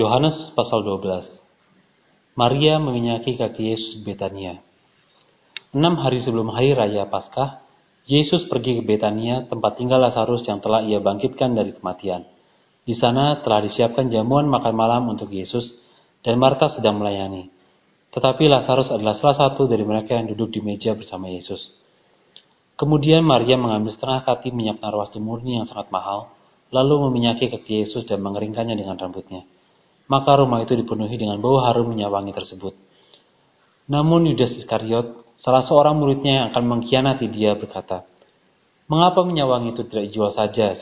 Yohanes pasal 12. Maria meminyaki kaki Yesus di Betania. 6 hari sebelum hari raya Paskah, Yesus pergi ke Betania, tempat tinggal Lazarus yang telah ia bangkitkan dari kematian. Di sana telah disiapkan jamuan makan malam untuk Yesus, dan Marta sedang melayani. Tetapi Lazarus adalah salah satu dari mereka yang duduk di meja bersama Yesus. Kemudian Maria mengambil setengah kati minyak narwastu murni yang sangat mahal, lalu meminyaki kaki Yesus dan mengeringkannya dengan rambutnya. Maka rumah itu dipenuhi dengan bau harum minyak wangi tersebut. Namun Yudas Iskariot, salah seorang muridnya yang akan mengkhianati dia, berkata, Mengapa minyak wangi itu tidak dijual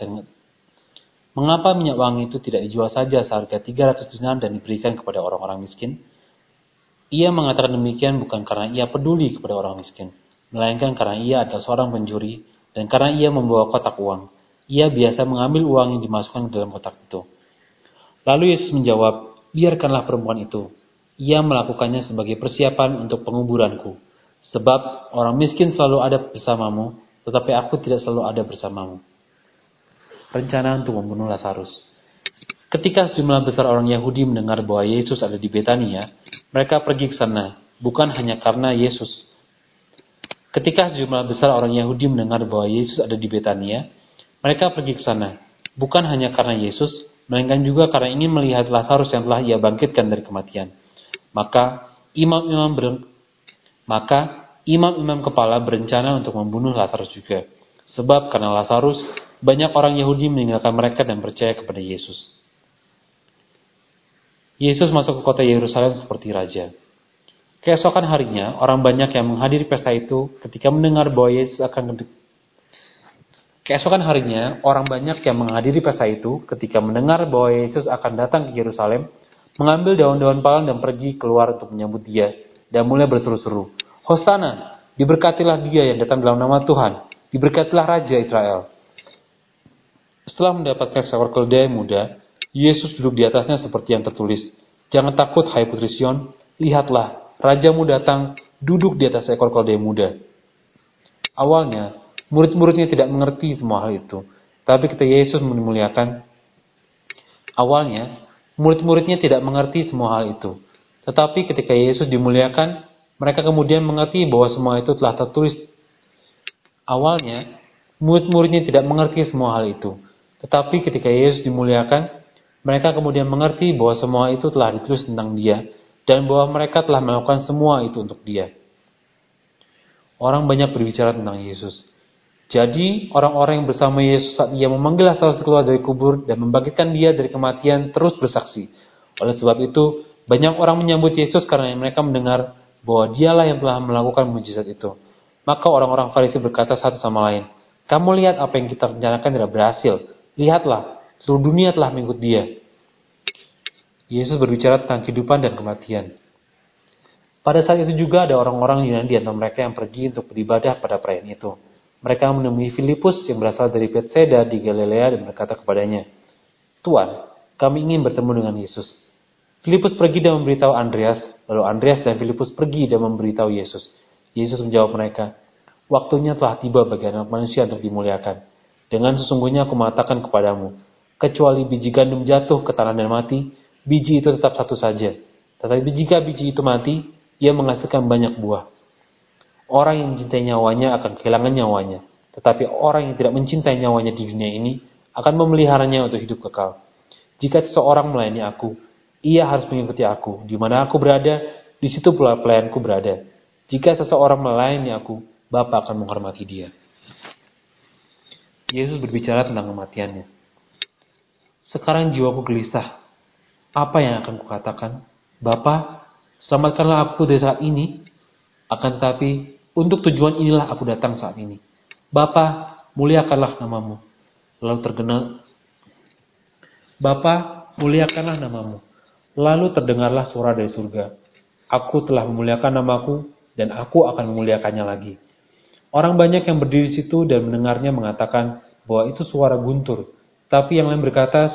saja seharga 300 dinar dan diberikan kepada orang-orang miskin? Ia mengatakan demikian bukan karena ia peduli kepada orang miskin, melainkan karena ia adalah seorang pencuri, dan karena ia membawa kotak uang. Ia biasa mengambil uang yang dimasukkan ke dalam kotak itu. Lalu Yesus menjawab, biarkanlah perempuan itu. Ia melakukannya sebagai persiapan untuk penguburanku. Sebab orang miskin selalu ada bersamamu, tetapi aku tidak selalu ada bersamamu. Rencana untuk membunuh Lazarus. Ketika sejumlah besar orang Yahudi mendengar bahwa Yesus ada di Betania, mereka pergi ke sana, bukan hanya karena Yesus. Ketika sejumlah besar orang Yahudi mendengar bahwa Yesus ada di Betania, mereka pergi ke sana, bukan hanya karena Yesus, melainkan juga karena ingin melihat Lazarus yang telah ia bangkitkan dari kematian. Maka imam-imam kepala berencana untuk membunuh Lazarus juga. Sebab karena Lazarus, banyak orang Yahudi meninggalkan mereka dan percaya kepada Yesus. Yesus masuk ke kota Yerusalem seperti raja. Keesokan harinya, orang banyak yang menghadiri pesta itu ketika mendengar bahwa Yesus akan datang ke Yerusalem, mengambil daun-daun palem dan pergi keluar untuk menyambut dia, dan mulai berseru-seru, Hosana, diberkatilah dia yang datang dalam nama Tuhan, diberkatilah Raja Israel. Setelah mendapatkan seekor keledai muda, Yesus duduk di atasnya seperti yang tertulis, Jangan takut, hai putri Sion, lihatlah, Rajamu datang, duduk di atas seekor keledai muda. Awalnya, murid-muridnya tidak mengerti semua hal itu. Tapi ketika Yesus dimuliakan, Tetapi ketika Yesus dimuliakan, mereka kemudian mengerti bahwa semua itu telah tertulis. Awalnya, murid-muridnya tidak mengerti semua hal itu. Tetapi ketika Yesus dimuliakan, mereka kemudian mengerti bahwa semua itu telah ditulis tentang dia, dan bahwa mereka telah melakukan semua itu untuk dia. Orang banyak berbicara tentang Yesus. Jadi, orang-orang yang bersama Yesus saat ia memanggil Lazarus keluar dari kubur dan membangkitkan dia dari kematian terus bersaksi. Oleh sebab itu, banyak orang menyambut Yesus karena mereka mendengar bahwa dialah yang telah melakukan mujizat itu. Maka orang-orang Farisi berkata satu sama lain, Kamu lihat apa yang kita rencanakan tidak berhasil. Lihatlah, seluruh dunia telah mengikut dia. Yesus berbicara tentang kehidupan dan kematian. Pada saat itu juga ada orang-orang Yunani di antara mereka yang pergi untuk beribadah pada perayaan itu. Mereka menemui Filipus yang berasal dari Bethsaida di Galilea dan berkata kepadanya, Tuan, kami ingin bertemu dengan Yesus. Filipus pergi dan memberitahu Andreas, lalu Andreas dan Filipus pergi dan memberitahu Yesus. Yesus menjawab mereka, Waktunya telah tiba bagi anak manusia untuk dimuliakan. Dengan sesungguhnya aku mengatakan kepadamu, kecuali biji gandum jatuh ke tanah dan mati, biji itu tetap satu saja. Tetapi jika biji itu mati, ia menghasilkan banyak buah. Orang yang mencintai nyawanya akan kehilangan nyawanya. Tetapi orang yang tidak mencintai nyawanya di dunia ini akan memeliharanya untuk hidup kekal. Jika seseorang melayani aku, ia harus mengikuti aku. Di mana aku berada, di situ pula pelayanku berada. Jika seseorang melayani aku, Bapa akan menghormati dia. Yesus berbicara tentang kematiannya. Sekarang jiwaku gelisah. Apa yang akan kukatakan? Bapa, selamatkanlah aku dari saat ini. Akan tetapi, untuk tujuan inilah aku datang saat ini. Bapa, muliakanlah namamu. Lalu terdengarlah suara dari surga. Aku telah memuliakan namaku, dan aku akan memuliakannya lagi. Orang banyak yang berdiri di situ dan mendengarnya mengatakan bahwa itu suara guntur. Tapi yang lain berkata,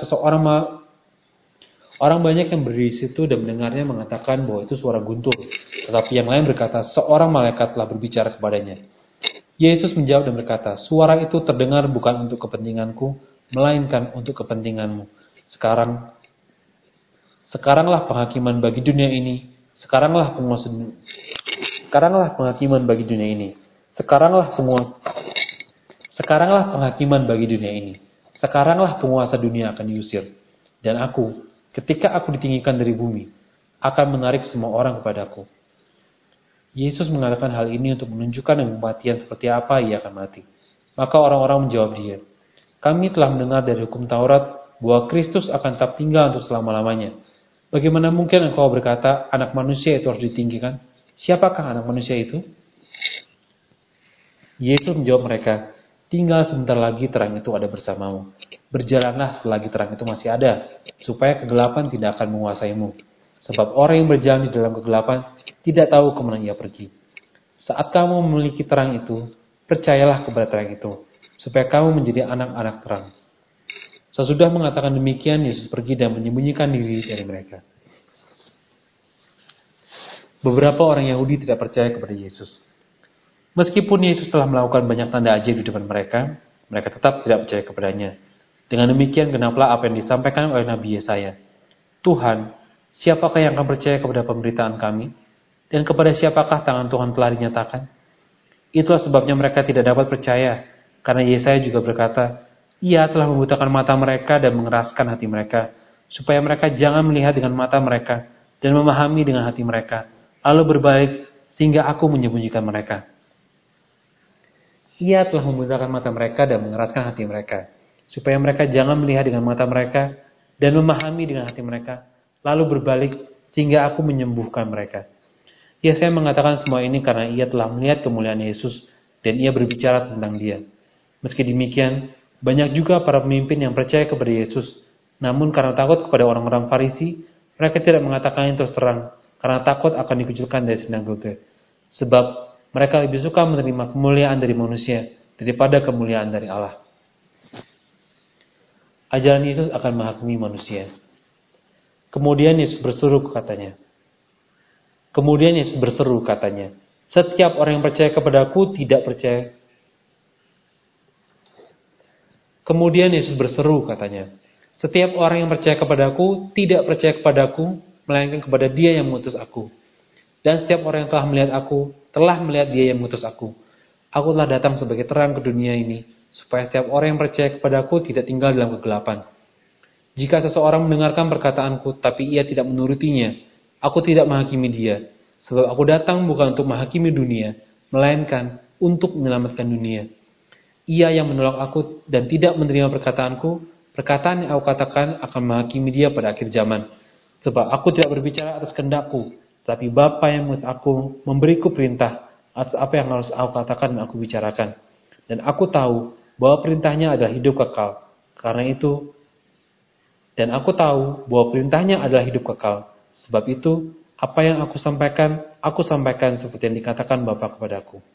Orang banyak yang berdiri di situ dan mendengarnya mengatakan bahwa itu suara guntur. Tetapi yang lain berkata, seorang malaikat telah berbicara kepadanya. Yesus menjawab dan berkata, suara itu terdengar bukan untuk kepentinganku, melainkan untuk kepentinganmu. Sekaranglah penghakiman bagi dunia ini. Sekaranglah penghakiman bagi dunia ini. Sekaranglah penghakiman bagi dunia ini. Sekaranglah penguasa dunia akan diusir. Dan aku, ketika aku ditinggikan dari bumi, akan menarik semua orang kepadaku. Yesus mengatakan hal ini untuk menunjukkan yang kematian seperti apa ia akan mati. Maka orang-orang menjawab dia, kami telah mendengar dari hukum Taurat bahwa Kristus akan tetap tinggal untuk selama-lamanya. Bagaimana mungkin engkau berkata anak manusia itu harus ditinggikan? Siapakah anak manusia itu? Yesus menjawab mereka, tinggal sebentar lagi terang itu ada bersamamu. Berjalanlah selagi terang itu masih ada, supaya kegelapan tidak akan menguasaimu. Sebab orang yang berjalan di dalam kegelapan tidak tahu kemana ia pergi. Saat kamu memiliki terang itu, percayalah kepada terang itu, supaya kamu menjadi anak-anak terang. Sesudah mengatakan demikian, Yesus pergi dan menyembunyikan diri dari mereka. Beberapa orang Yahudi tidak percaya kepada Yesus. Meskipun Yesus telah melakukan banyak tanda ajaib di depan mereka, mereka tetap tidak percaya kepadanya. Dengan demikian genaplah apa yang disampaikan oleh Nabi Yesaya. Tuhan, siapakah yang akan percaya kepada pemberitaan kami? Dan kepada siapakah tangan Tuhan telah dinyatakan? Itulah sebabnya mereka tidak dapat percaya, karena Yesaya juga berkata, Ia telah membutakan mata mereka dan mengeraskan hati mereka, supaya mereka jangan melihat dengan mata mereka dan memahami dengan hati mereka, lalu berbalik sehingga aku menyembunyikan mereka. Ia telah membutakan mata mereka dan mengeraskan hati mereka, supaya mereka jangan melihat dengan mata mereka dan memahami dengan hati mereka, lalu berbalik sehingga aku menyembuhkan mereka. Yesaya mengatakan semua ini karena ia telah melihat kemuliaan Yesus dan ia berbicara tentang dia. Meski demikian, banyak juga para pemimpin yang percaya kepada Yesus, namun karena takut kepada orang-orang Farisi, mereka tidak mengatakannya terus terang, karena takut akan dikucilkan dari sinagoga. Sebab mereka lebih suka menerima kemuliaan dari manusia daripada kemuliaan dari Allah. Ajaran Yesus akan menghakimi manusia. Kemudian Yesus berseru katanya, setiap orang yang percaya kepadaku tidak percaya. Kemudian Yesus berseru katanya, setiap orang yang percaya kepadaku tidak percaya kepadaku, melainkan kepada Dia yang mengutus aku. Dan setiap orang yang telah melihat aku, telah melihat Dia yang mengutus aku. Aku telah datang sebagai terang ke dunia ini, supaya setiap orang yang percaya kepadaku tidak tinggal dalam kegelapan. Jika seseorang mendengarkan perkataanku, tapi ia tidak menurutinya, aku tidak menghakimi dia. Sebab aku datang bukan untuk menghakimi dunia, melainkan untuk menyelamatkan dunia. Ia yang menolak aku dan tidak menerima perkataanku, perkataan yang aku katakan akan menghakimi dia pada akhir zaman. Sebab aku tidak berbicara atas kehendakku, tapi Bapa yang mengutus aku memberiku perintah atas apa yang harus aku katakan dan aku bicarakan. Dan aku tahu bahwa perintahnya adalah hidup kekal. Dan aku tahu bahwa perintahnya adalah hidup kekal. Sebab itu, apa yang aku sampaikan seperti yang dikatakan Bapa kepadaku.